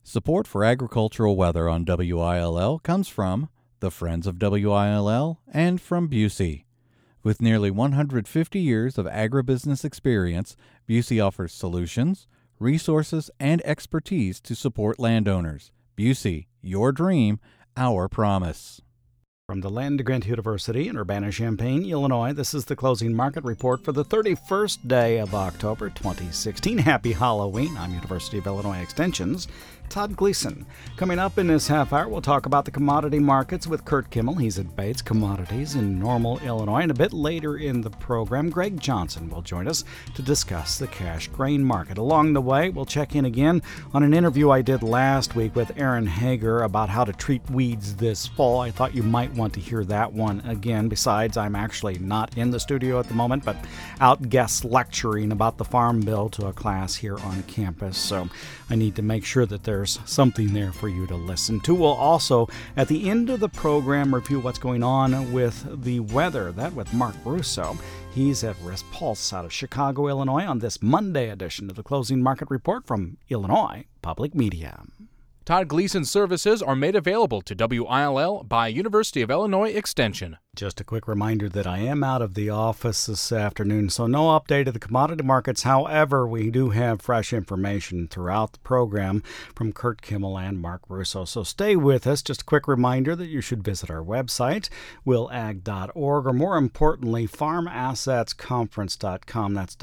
Support for agricultural weather on WILL comes from the Friends of WILL and from Busey. With nearly 150 years of agribusiness experience, Busey offers solutions, resources, and expertise to support landowners. Busey, your dream, our promise. From the Land-Grant University in Urbana-Champaign, Illinois, this is the closing market report for the 31st day of October 2016. Happy Halloween. I'm University of Illinois Extension's Todd Gleason. Coming up in this half hour, we'll talk about the commodity markets with Kurt Kimmel. He's at Bates Commodities in Normal, Illinois. And a bit later in the program, Greg Johnson will join us to discuss the cash grain market. Along the way, we'll check in again on an interview I did last week with Aaron Hager about how to treat weeds this fall. I thought you might want to hear that one again. Besides, I'm actually not in the studio at the moment, but out guest lecturing about the Farm Bill to a class here on campus. So I need to make sure that there's something there for you to listen to. We'll also, at the end of the program, review what's going on with the weather. That with Mark Russo. He's at Risk Pulse out of Chicago, Illinois, on this Monday edition of the Closing Market Report from Illinois Public Media. Todd Gleason services are made available to WILL by University of Illinois Extension. Just a quick reminder that I am out of the office this afternoon, so no update of the commodity markets. However, we do have fresh information throughout the program from Kurt Kimmel and Mark Russo. So stay with us. Just a quick reminder that you should visit our website, willag.org, or more importantly, farmassetsconference.com. That's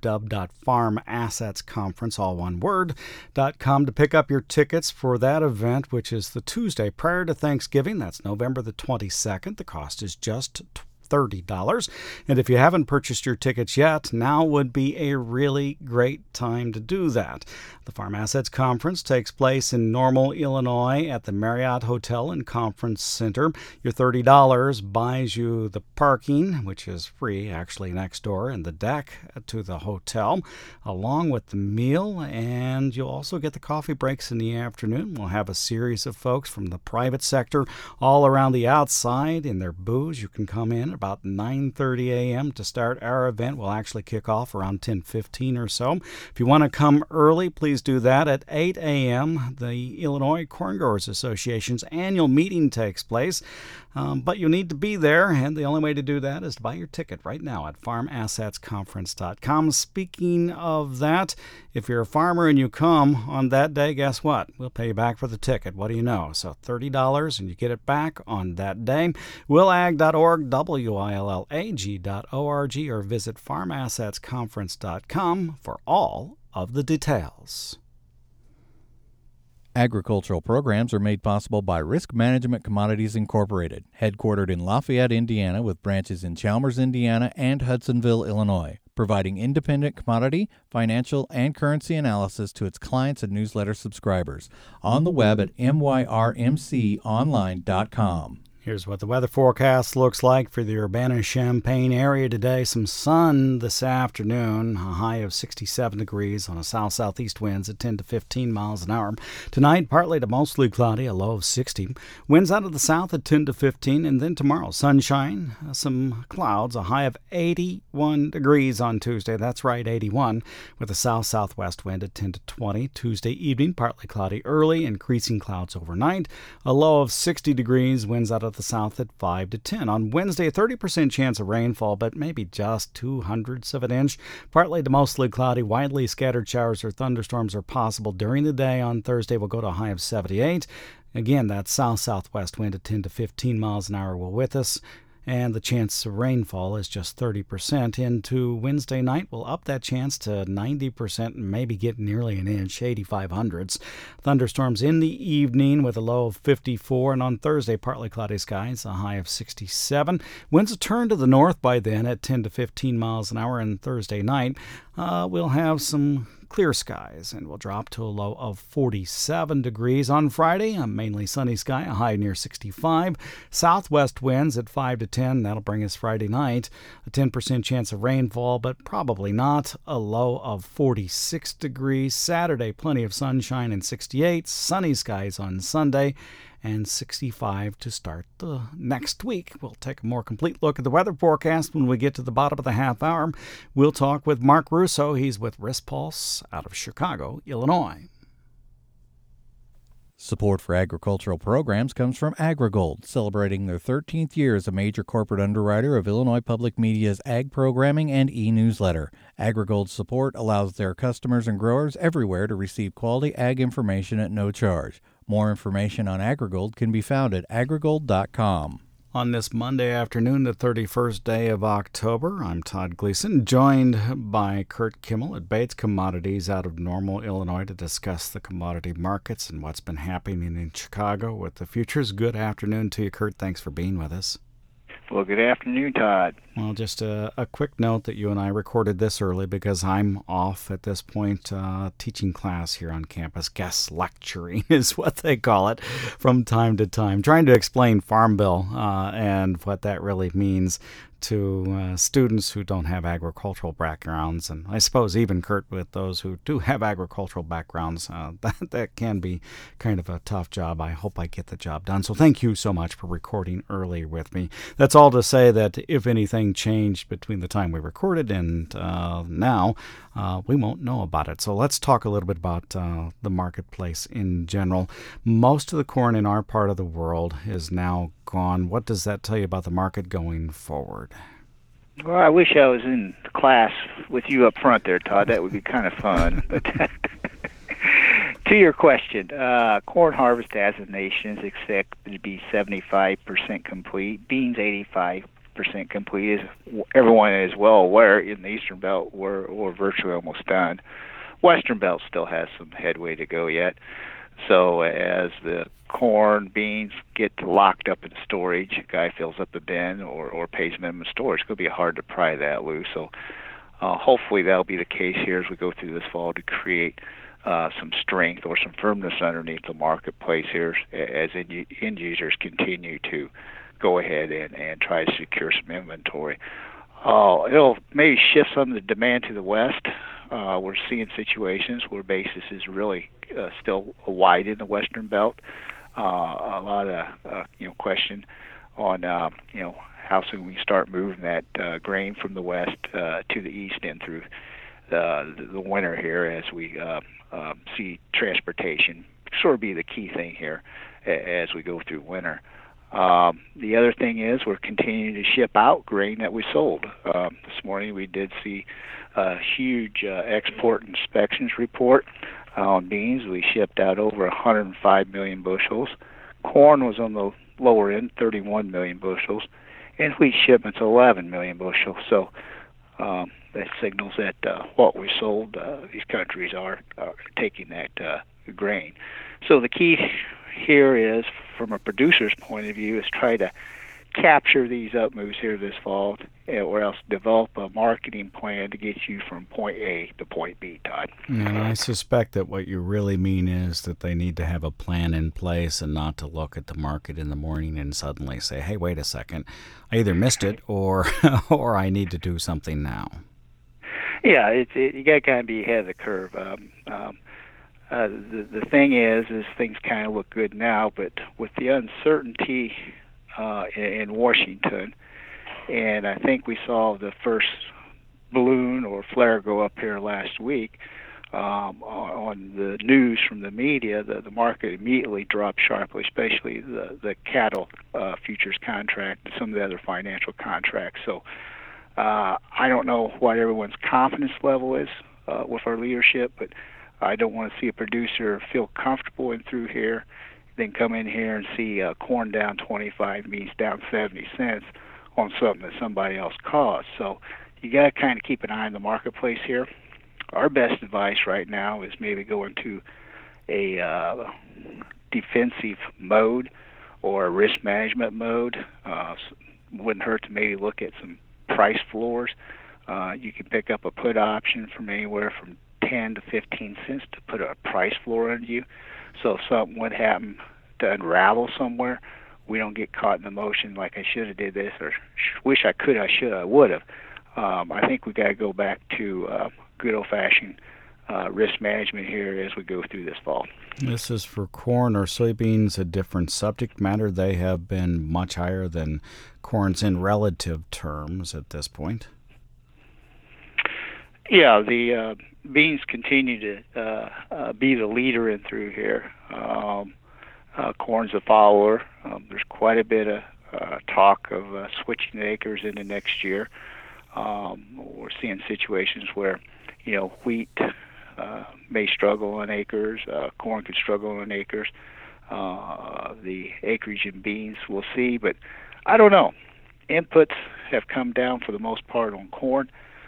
www.farmassetsconference, all one word, .com, to pick up your tickets for that event, which is the Tuesday prior to Thanksgiving. That's November the 22nd. The cost is just $30. And if you haven't purchased your tickets yet, now would be a really great time to do that. The Farm Assets Conference takes place in Normal, Illinois at the Marriott Hotel and Conference Center. Your $30 buys you the parking, which is free actually next door, and the deck to the hotel, along with the meal, and you'll also get the coffee breaks in the afternoon. We'll have a series of folks from the private sector all around the outside in their booths. You can come in about 9:30 a.m. to start our event. We'll actually kick off around 10:15 or so. If you want to come early, please do that. At 8 a.m., the Illinois Corn Growers Association's annual meeting takes place, but you need to be there, and the only way to do that is to buy your ticket right now at farmassetsconference.com. Speaking of that, if you're a farmer and you come on that day, guess what? We'll pay you back for the ticket. What do you know? So $30, and you get it back on that day. willag.org, willag.org, or visit farmassetsconference.com for all of the details. Agricultural programs are made possible by Risk Management Commodities Incorporated, headquartered in Lafayette, Indiana, with branches in Chalmers, Indiana, and Hudsonville, Illinois, providing independent commodity, financial, and currency analysis to its clients and newsletter subscribers. On the web at myrmconline.com. Here's what the weather forecast looks like for the Urbana-Champaign area today. Some sun this afternoon, a high of 67 degrees on a south-southeast winds at 10 to 15 miles an hour. Tonight, partly to mostly cloudy, a low of 60. Winds out of the south at 10 to 15. And then tomorrow, sunshine, some clouds, a high of 81 degrees on Tuesday. That's right, 81, with a south-southwest wind at 10 to 20. Tuesday evening, partly cloudy early, increasing clouds overnight. A low of 60 degrees, winds out of the south at 5 to 10. On Wednesday, a 30% chance of rainfall, but maybe just 0.02 of an inch. Partly to mostly cloudy, widely scattered showers or thunderstorms are possible during the day. On Thursday, we'll go to a high of 78. Again, that south-southwest wind at 10 to 15 miles an hour will with us, and the chance of rainfall is just 30%. Into Wednesday night, we'll up that chance to 90% and maybe get nearly an inch, 85 hundredths. Thunderstorms in the evening with a low of 54, and on Thursday, partly cloudy skies, a high of 67. Winds will turn to the north by then at 10 to 15 miles an hour, and Thursday night, we'll have some clear skies, and we'll drop to a low of 47 degrees. On Friday, a mainly sunny sky, a high near 65. Southwest winds at 5 to 10. That'll bring us Friday night. A 10% chance of rainfall, but probably not. A low of 46 degrees. Saturday, plenty of sunshine and 68. Sunny skies on Sunday, and 65 to start the next week. We'll take a more complete look at the weather forecast when we get to the bottom of the half hour. We'll talk with Mark Russo. He's with Risk Pulse out of Chicago, Illinois. Support for agricultural programs comes from AgriGold, celebrating their 13th year as a major corporate underwriter of Illinois Public Media's ag programming and e-newsletter. AgriGold's support allows their customers and growers everywhere to receive quality ag information at no charge. More information on AgriGold can be found at agrigold.com. On this Monday afternoon, the 31st day of October, I'm Todd Gleason, joined by Kurt Kimmel at Bates Commodities out of Normal, Illinois, to discuss the commodity markets and what's been happening in Chicago with the futures. Good afternoon to you, Kurt. Thanks for being with us. Well, good afternoon, Todd. Well, just a quick note that you and I recorded this early because I'm off at this point teaching class here on campus. Guest lecturing is what they call it from time to time, trying to explain Farm Bill and what that really means to students who don't have agricultural backgrounds, and I suppose even, Kurt, with those who do have agricultural backgrounds, that can be kind of a tough job. I hope I get the job done. So thank you so much for recording early with me. That's all to say that if anything changed between the time we recorded and now, we won't know about it. So let's talk a little bit about the marketplace in general. Most of the corn in our part of the world is now gone. What does that tell you about the market going forward? Well, I wish I was in class with you up front there, Todd. That would be kind of fun. But to your question, corn harvest as a nation is expected to be 75% complete. Beans 85% complete. As everyone is well aware, in the Eastern Belt, we're virtually almost done. Western Belt still has some headway to go yet. So as the corn, beans get locked up in storage, a guy fills up the bin or pays minimum storage. It's going to be hard to pry that loose. So hopefully that'll be the case here as we go through this fall to create some strength or some firmness underneath the marketplace here as end users continue to go ahead and try to secure some inventory. It'll maybe shift some of the demand to the west. We're seeing situations where basis is really still wide in the Western Belt. A lot of question on how soon we start moving that grain from the west to the east and through the winter here as we see transportation sort of be the key thing here as we go through winter. The other thing is we're continuing to ship out grain that we sold. This morning we did see a huge export inspections report on beans. We shipped out over 105 million bushels. Corn was on the lower end, 31 million bushels, and wheat shipments 11 million bushels. So that signals that what we sold, these countries are taking that grain. So the key here is, from a producer's point of view, is try to capture these up moves here this fall, or else develop a marketing plan to get you from point A to point B, Todd. And I suspect that what you really mean is that they need to have a plan in place and not to look at the market in the morning and suddenly say, hey, wait a second, I either missed it or I need to do something now. Yeah, you got to kind of be ahead of the curve. The thing is things kind of look good now, but with the uncertainty in Washington, and I think we saw the first balloon or flare go up here last week on the news from the media, the market immediately dropped sharply, especially the cattle futures contract and some of the other financial contracts. So I don't know what everyone's confidence level is with our leadership, but I don't want to see a producer feel comfortable in through here, then come in here and see corn down 25, beans down 70 cents on something that somebody else caused. So you got to kind of keep an eye on the marketplace here. Our best advice right now is maybe go into a defensive mode or a risk management mode. Wouldn't hurt to maybe look at some price floors. You can pick up a put option from anywhere from 10 to 15 cents to put a price floor under you. So if something would happen to unravel somewhere, we don't get caught in the motion like I should have did this, or wish I could, I should, I would have. I think we got to go back to good old-fashioned risk management here as we go through this fall. This is for corn or soybeans, a different subject matter. They have been much higher than corns in relative terms at this point. Yeah, the beans continue to be the leader in through here. Corn's a follower. There's quite a bit of talk of switching acres into next year. We're seeing situations where, wheat may struggle on acres, corn could struggle on acres. The acreage in beans we'll see, but I don't know. Inputs have come down for the most part on corn.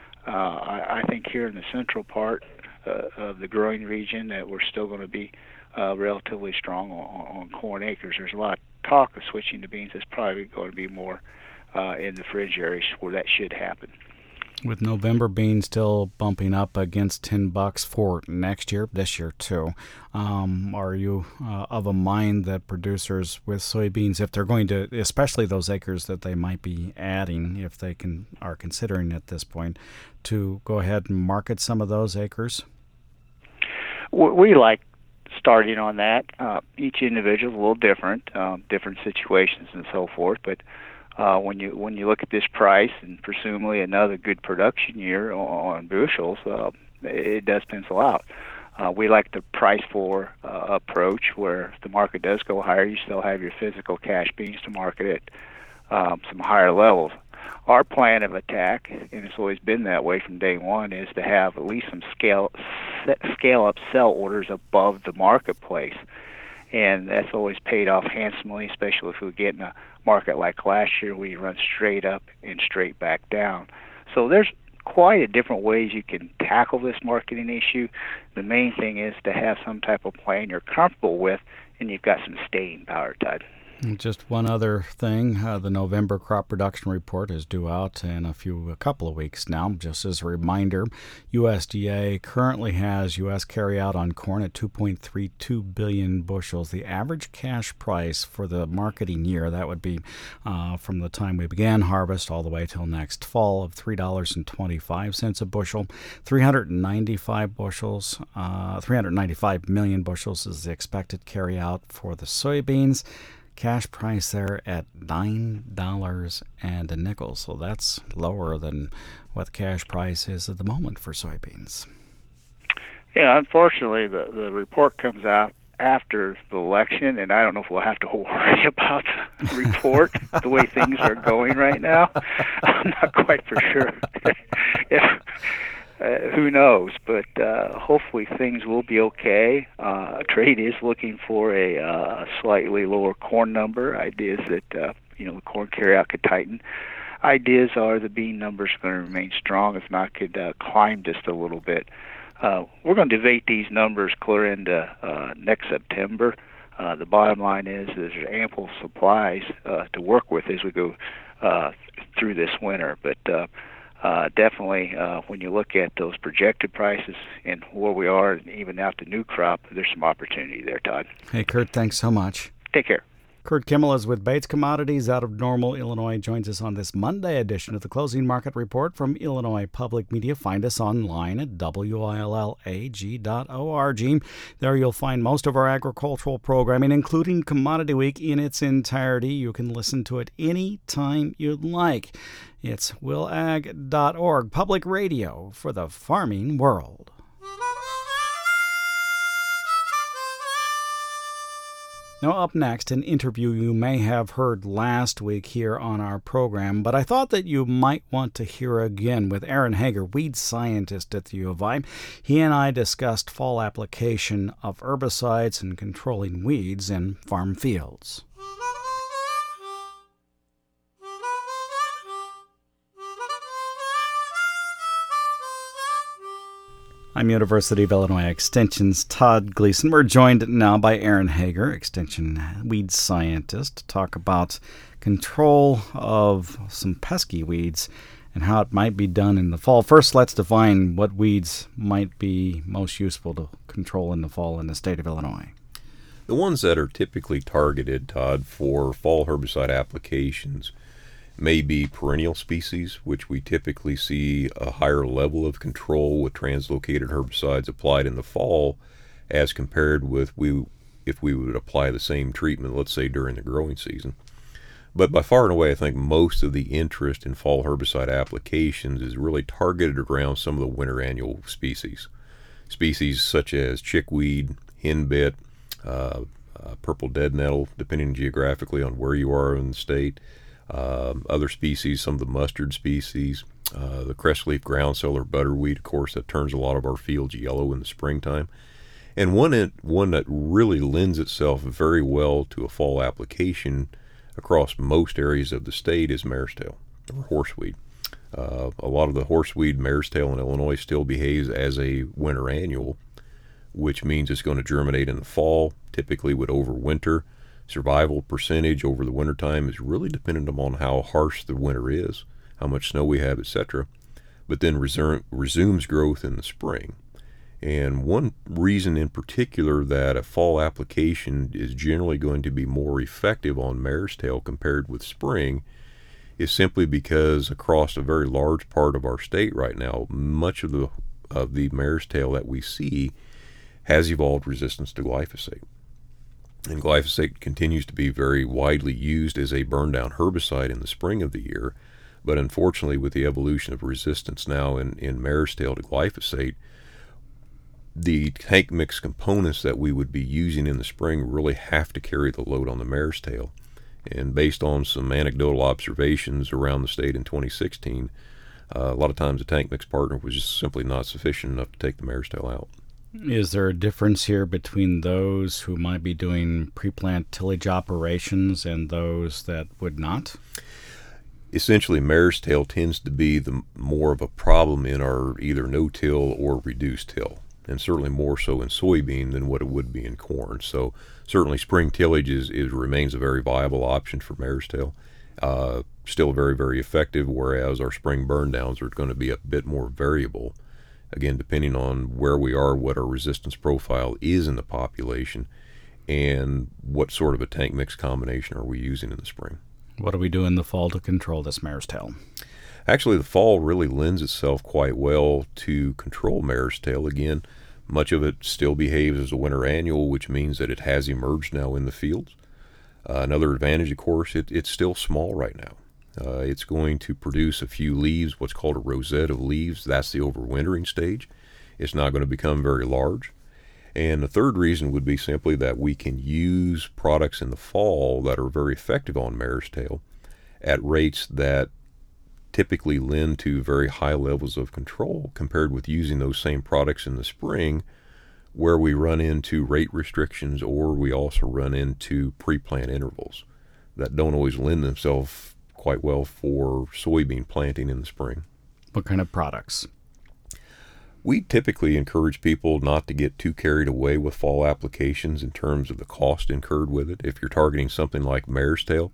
I think here in the central part of the growing region that we're still going to be relatively strong on corn acres. There's a lot of talk of switching to beans. It's probably going to be more in the fringe areas where that should happen. With November beans still bumping up against $10 for next year, this year too, are you of a mind that producers with soybeans, if they're going to, especially those acres that they might be adding, if they are considering at this point, to go ahead and market some of those acres? We like starting on that. Each individual is a little different, different situations and so forth, but when you look at this price and presumably another good production year on bushels, it does pencil out. We like the price for approach, where if the market does go higher, you still have your physical cash beans to market at some higher levels. Our plan of attack, and it's always been that way from day one, is to have at least some scale up sell orders above the marketplace. And that's always paid off handsomely, especially if we get in a market like last year where you run straight up and straight back down. So there's quite a different ways you can tackle this marketing issue. The main thing is to have some type of plan you're comfortable with, and you've got some staying power, Todd. Just one other thing, the November crop production report is due out in a couple of weeks now. Just as a reminder, USDA currently has U.S. carryout on corn at 2.32 billion bushels. The average cash price for the marketing year, that would be from the time we began harvest all the way till next fall, of $3.25 a bushel. 395 million bushels is the expected carryout for the soybeans. Cash price there at $9 and a nickel, so that's lower than what the cash price is at the moment for soybeans. Yeah, unfortunately, the report comes out after the election, and I don't know if we'll have to worry about the report the way things are going right now. I'm not quite for sure. Who knows? But hopefully things will be okay. Trade is looking for a slightly lower corn number. Ideas that the corn carryout could tighten. Ideas are the bean numbers are going to remain strong. If not, could climb just a little bit. We're going to debate these numbers clear into next September. The bottom line is there's ample supplies to work with as we go through this winter. But definitely, when you look at those projected prices and where we are, and even out the new crop, there's some opportunity there, Todd. Hey, Kurt, thanks so much. Take care. Kurt Kimmel is with Bates Commodities out of Normal, Illinois. Joins us on this Monday edition of the Closing Market Report from Illinois Public Media. Find us online at willag.org. There you'll find most of our agricultural programming, including Commodity Week in its entirety. You can listen to it any time you'd like. It's willag.org, public radio for the farming world. Now, up next, an interview you may have heard last week here on our program, but I thought that you might want to hear again with Aaron Hager, weed scientist at the U of I. He and I discussed fall application of herbicides and controlling weeds in farm fields. I'm University of Illinois Extension's Todd Gleason. We're joined now by Aaron Hager, Extension weed scientist, to talk about control of some pesky weeds and how it might be done in the fall. First, let's define what weeds might be most useful to control in the fall in the state of Illinois. The ones that are typically targeted, Todd, for fall herbicide applications may be perennial species, which we typically see a higher level of control with translocated herbicides applied in the fall as compared with if we would apply the same treatment, let's say, during the growing season. But by far and away, I think most of the interest in fall herbicide applications is really targeted around some of the winter annual species. Species such as chickweed, henbit, purple dead nettle, depending geographically on where you are in the state. Other species, some of the mustard species, the crestleaf groundsel or butterweed, of course, that turns a lot of our fields yellow in the springtime. And one that really lends itself very well to a fall application across most areas of the state is mare's tail or horseweed. A lot of the horseweed, mare's tail in Illinois still behaves as a winter annual, which means it's going to germinate in the fall, typically would overwinter. Survival percentage over the wintertime is really dependent upon how harsh the winter is, how much snow we have, etc., but then resumes growth in the spring. And one reason in particular that a fall application is generally going to be more effective on mare's tail compared with spring is simply because across a very large part of our state right now, much of the mare's tail that we see has evolved resistance to glyphosate. And glyphosate continues to be very widely used as a burn-down herbicide in the spring of the year, but unfortunately with the evolution of resistance now in mare's tail to glyphosate, the tank mix components that we would be using in the spring really have to carry the load on the mare's tail. And based on some anecdotal observations around the state in 2016, a lot of times the tank mix partner was just simply not sufficient enough to take the mare's tail out. Is there a difference here between those who might be doing pre-plant tillage operations and those that would not? Essentially, mare's tail tends to be the more of a problem in our either no-till or reduced till, and certainly more so in soybean than what it would be in corn. So certainly spring tillage remains a very viable option for mare's tail. Still very, very effective, whereas our spring burn downs are going to be a bit more variable. Again, depending on where we are, what our resistance profile is in the population, and what sort of a tank mix combination are we using in the spring. What do we do in the fall to control this mare's tail? Actually, the fall really lends itself quite well to control mare's tail. Again, much of it still behaves as a winter annual, which means that it has emerged now in the fields. Another advantage, of course, it's still small right now. It's going to produce a few leaves, what's called a rosette of leaves. That's the overwintering stage. It's not going to become very large. And the third reason would be simply that we can use products in the fall that are very effective on mare's tail at rates that typically lend to very high levels of control compared with using those same products in the spring, where we run into rate restrictions or we also run into pre-plant intervals that don't always lend themselves quite well for soybean planting in the spring. What kind of products? We typically encourage people not to get too carried away with fall applications in terms of the cost incurred with it. If you're targeting something like mare's tail,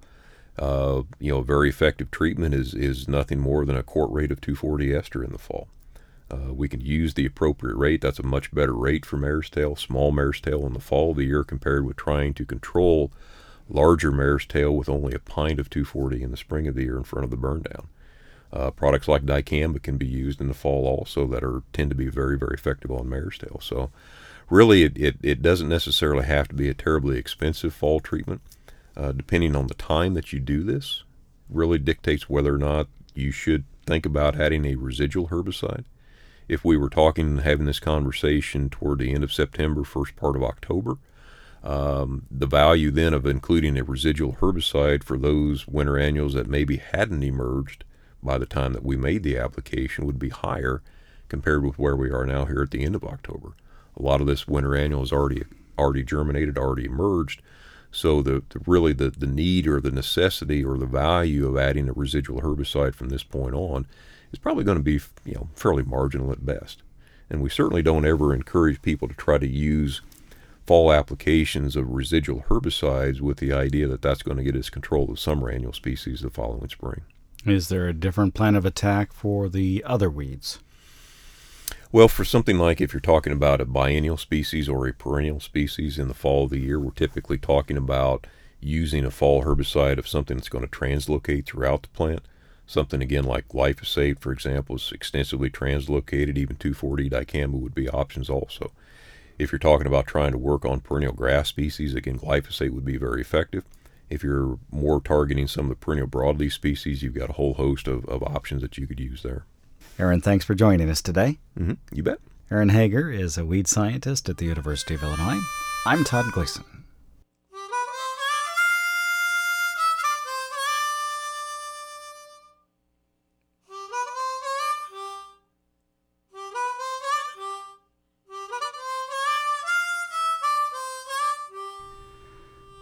very effective treatment is nothing more than a quart rate of 2,4-D ester in the fall. We can use the appropriate rate. That's a much better rate for mare's tail, small mare's tail in the fall of the year compared with trying to control larger mare's tail with only a pint of 2,4-D in the spring of the year in front of the burn down. Products like dicamba can be used in the fall also that tend to be very, very effective on mare's tail. So really it doesn't necessarily have to be a terribly expensive fall treatment. Depending on the time that you do this, really dictates whether or not you should think about adding a residual herbicide. If we were having this conversation toward the end of September, first part of October, the value then of including a residual herbicide for those winter annuals that maybe hadn't emerged by the time that we made the application would be higher compared with where we are now here at the end of October. A lot of this winter annual is already germinated, already emerged. So the need or the necessity or the value of adding a residual herbicide from this point on is probably going to be fairly marginal at best. And we certainly don't ever encourage people to try to use fall applications of residual herbicides with the idea that that's going to get us control of summer annual species the following spring. Is there a different plan of attack for the other weeds? Well, for something like if you're talking about a biennial species or a perennial species in the fall of the year, we're typically talking about using a fall herbicide of something that's going to translocate throughout the plant. Something, again, like glyphosate, for example, is extensively translocated. Even 2,4-D dicamba would be options also. If you're talking about trying to work on perennial grass species, again, glyphosate would be very effective. If you're more targeting some of the perennial broadleaf species, you've got a whole host of options that you could use there. Aaron, thanks for joining us today. You bet. Aaron Hager is a weed scientist at the University of Illinois. I'm Todd Gleason.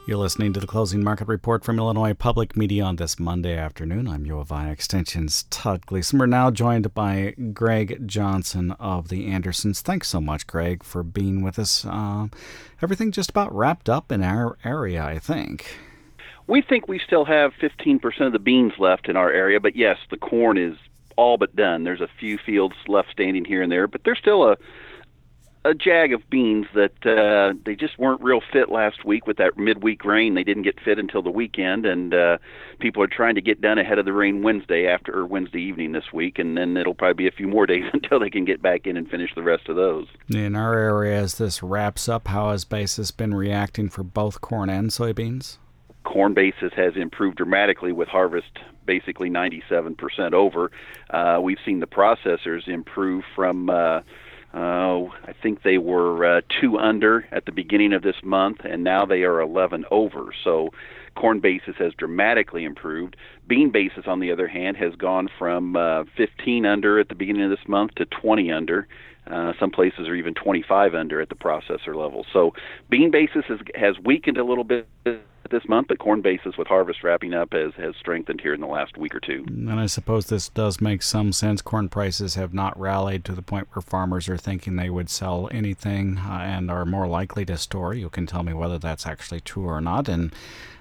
You're listening to the Closing Market Report from Illinois Public Media on this Monday afternoon. I'm U of I Extension's Todd Gleason. We're now joined by Greg Johnson of the Andersons. Thanks so much, Greg, for being with us. Everything just about wrapped up in our area, I think. We think we still have 15% of the beans left in our area, but yes, the corn is all but done. There's a few fields left standing here and there, but there's still a jag of beans that they just weren't real fit last week with that midweek rain. They didn't get fit until the weekend, and people are trying to get done ahead of the rain Wednesday evening this week, and then it'll probably be a few more days until they can get back in and finish the rest of those. In our area, as this wraps up, how has basis been reacting for both corn and soybeans? Corn basis has improved dramatically with harvest basically 97% over. We've seen the processors improve from I think they were 2 under at the beginning of this month, and now they are 11 over. So corn basis has dramatically improved. Bean basis, on the other hand, has gone from 15 under at the beginning of this month to 20 under. Some places are even 25 under at the processor level. So bean basis has weakened a little bit this month, but corn basis with harvest wrapping up has strengthened here in the last week or two. And I suppose this does make some sense. Corn prices have not rallied to the point where farmers are thinking they would sell anything and are more likely to store. You can tell me whether that's actually true or not. And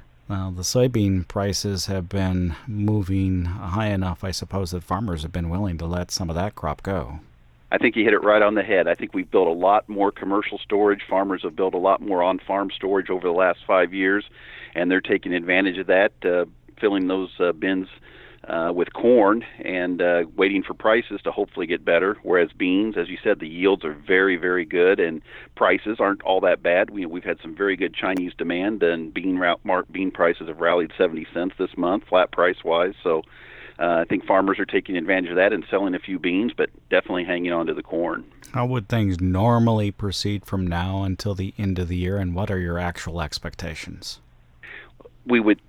the soybean prices have been moving high enough, I suppose, that farmers have been willing to let some of that crop go. I think you hit it right on the head. I think we've built a lot more commercial storage. Farmers have built a lot more on-farm storage over the last 5 years, and they're taking advantage of that, filling those bins with corn and waiting for prices to hopefully get better, whereas beans, as you said, the yields are very, very good, and prices aren't all that bad. We've had some very good Chinese demand, and bean prices have rallied 70 cents this month, flat price-wise, so I think farmers are taking advantage of that and selling a few beans, but definitely hanging on to the corn. How would things normally proceed from now until the end of the year, and what are your actual expectations? You would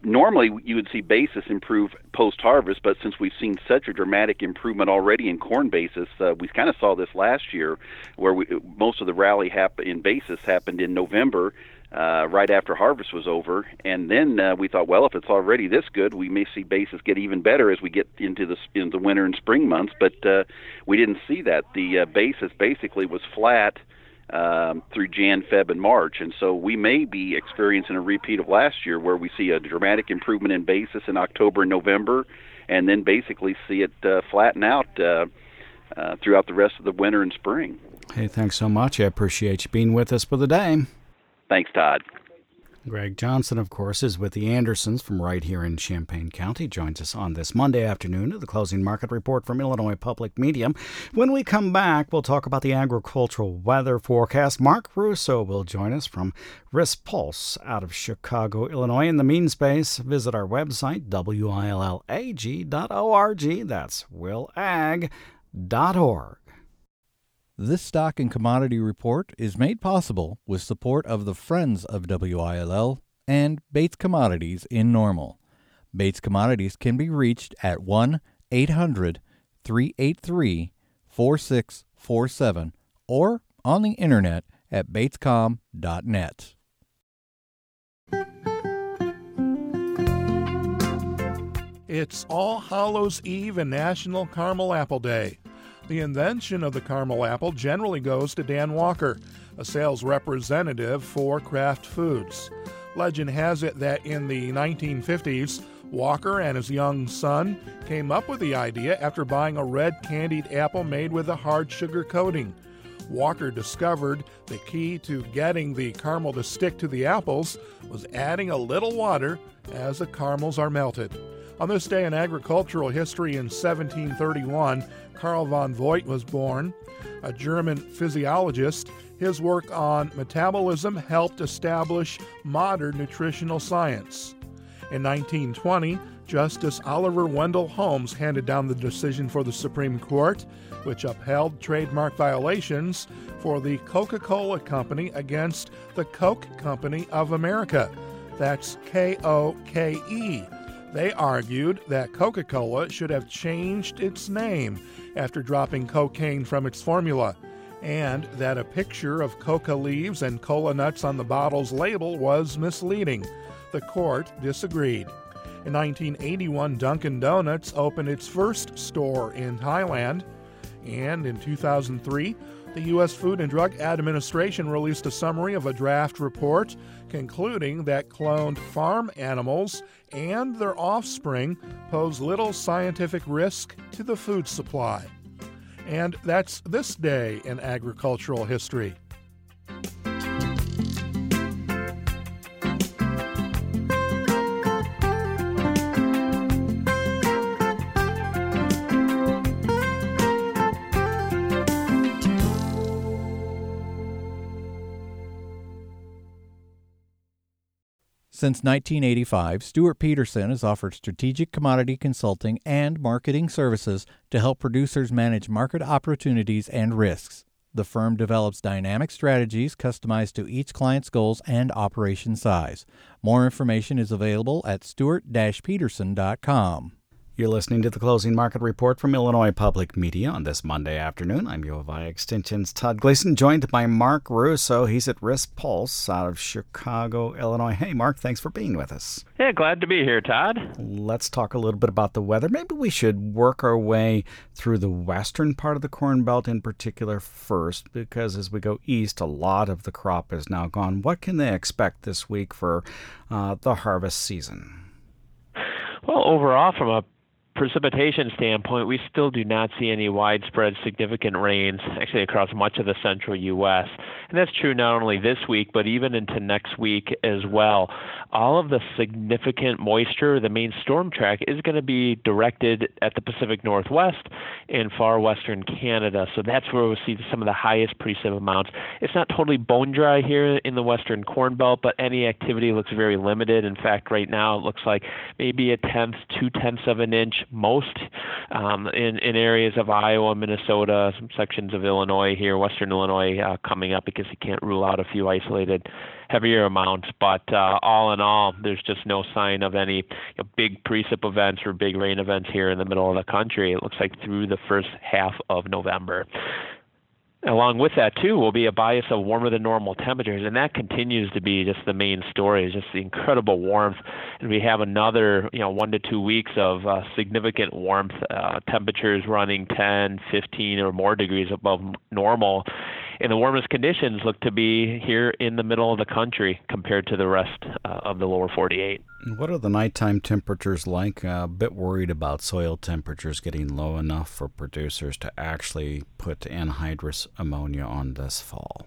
see basis improve post-harvest, but since we've seen such a dramatic improvement already in corn basis, we kind of saw this last year where most of the rally in basis happened in November, right after harvest was over, and then we thought, well, if it's already this good, we may see basis get even better as we get into the winter and spring months, but we didn't see that. The basis basically was flat through Jan, Feb, and March, and so we may be experiencing a repeat of last year where we see a dramatic improvement in basis in October and November, and then basically see it flatten out throughout the rest of the winter and spring. Hey, thanks so much. I appreciate you being with us for the day. Thanks, Todd. Greg Johnson, of course, is with the Andersons from right here in Champaign County. Joins us on this Monday afternoon at the Closing Market Report from Illinois Public Media. When we come back, we'll talk about the agricultural weather forecast. Mark Russo will join us from Risk Pulse out of Chicago, Illinois. In the meanspace, visit our website, willag.org. That's willag.org. This stock and commodity report is made possible with support of the Friends of WILL and Bates Commodities in Normal. Bates Commodities can be reached at 1-800-383-4647 or on the internet at batescom.net. It's All Hallows Eve and National Caramel Apple Day. The invention of the caramel apple generally goes to Dan Walker, a sales representative for Kraft Foods. Legend has it that in the 1950s, Walker and his young son came up with the idea after buying a red candied apple made with a hard sugar coating. Walker discovered the key to getting the caramel to stick to the apples was adding a little water as the caramels are melted. On this day in agricultural history in 1731, Karl von Voigt was born, a German physiologist. His work on metabolism helped establish modern nutritional science. In 1920, Justice Oliver Wendell Holmes handed down the decision for the Supreme Court, which upheld trademark violations for the Coca-Cola Company against the Coke Company of America. That's K-O-K-E. They argued that Coca-Cola should have changed its name after dropping cocaine from its formula. and that a picture of coca leaves and cola nuts on the bottle's label was misleading. The court disagreed. In 1981, Dunkin' Donuts opened its first store in Thailand, and in 2003, the U.S. Food and Drug Administration released a summary of a draft report concluding that cloned farm animals and their offspring pose little scientific risk to the food supply. And that's this day in agricultural history. Since 1985, Stuart Peterson has offered strategic commodity consulting and marketing services to help producers manage market opportunities and risks. The firm develops dynamic strategies customized to each client's goals and operation size. More information is available at stuart-peterson.com. You're listening to the Closing Market Report from Illinois Public Media on this Monday afternoon. I'm U of I Extension's Todd Gleason, joined by Mark Russo. He's at Risk Pulse out of Chicago, Illinois. Hey, Mark, thanks for being with us. Yeah, glad to be here, Todd. Let's talk a little bit about the weather. Maybe we should work our way through the western part of the Corn Belt in particular first, because as we go east, a lot of the crop is now gone. What can they expect this week for the harvest season? Well, overall, from a precipitation standpoint, we still do not see any widespread significant rains actually across much of the central U.S. And that's true not only this week, but even into next week as well. All of the significant moisture, the main storm track, is going to be directed at the Pacific Northwest and far western Canada. So that's where we'll see some of the highest precip amounts. It's not totally bone dry here in the western Corn Belt, but any activity looks very limited. In fact, right now it looks like maybe 0.2 of an inch most in areas of Iowa, Minnesota, some sections of Illinois here, western Illinois coming up, because you can't rule out a few isolated heavier amounts. But all in all, there's just no sign of any big precip events or big rain events here in the middle of the country. It looks like through the first half of November. Along with that, too, will be a bias of warmer than normal temperatures, and that continues to be just the main story, is just the incredible warmth. And we have another 1 to 2 weeks of significant warmth, temperatures running 10, 15 or more degrees above normal. And the warmest conditions look to be here in the middle of the country compared to the rest of the lower 48. What are the nighttime temperatures like? A bit worried about soil temperatures getting low enough for producers to actually put anhydrous ammonia on this fall.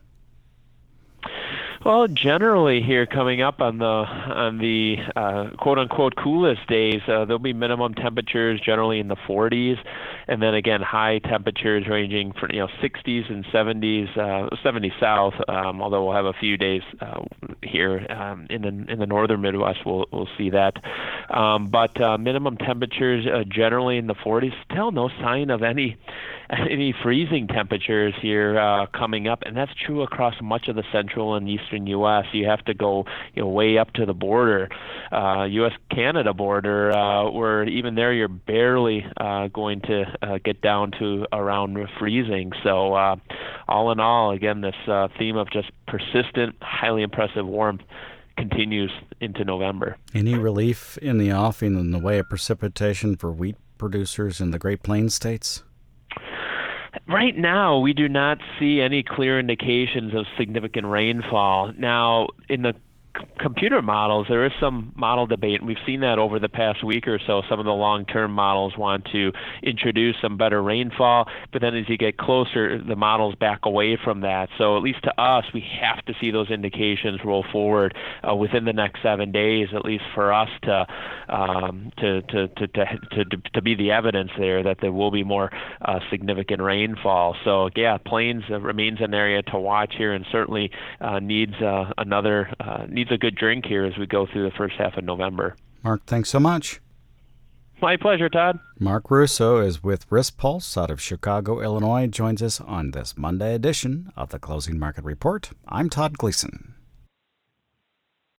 Well, generally here coming up on the quote-unquote coolest days, there'll be minimum temperatures generally in the 40s, and then again high temperatures ranging from 60s and 70s, 70 south. Although we'll have a few days here in the northern Midwest, we'll see that. But minimum temperatures generally in the 40s. Still no sign of any freezing temperatures here coming up, and that's true across much of the central and eastern U.S. You have to go way up to the border, U.S.-Canada border, where even there you're barely going to get down to around freezing. So all in all, again, this theme of just persistent, highly impressive warmth continues into November. Any relief in the offing in the way of precipitation for wheat producers in the Great Plains states? Right now, we do not see any clear indications of significant rainfall. Now, in the computer models, there is some model debate, and we've seen that over the past week or so. Some of the long-term models want to introduce some better rainfall, but then as you get closer, the models back away from that. So at least to us, we have to see those indications roll forward within the next 7 days, at least for us to be the evidence there that there will be more significant rainfall. So yeah, Plains remains an area to watch here, and certainly needs a good drink here as we go through the first half of November. Mark, thanks so much. My pleasure, Todd. Mark Russo is with Risk Pulse out of Chicago, Illinois, joins us on this Monday edition of the Closing Market Report. I'm Todd Gleason.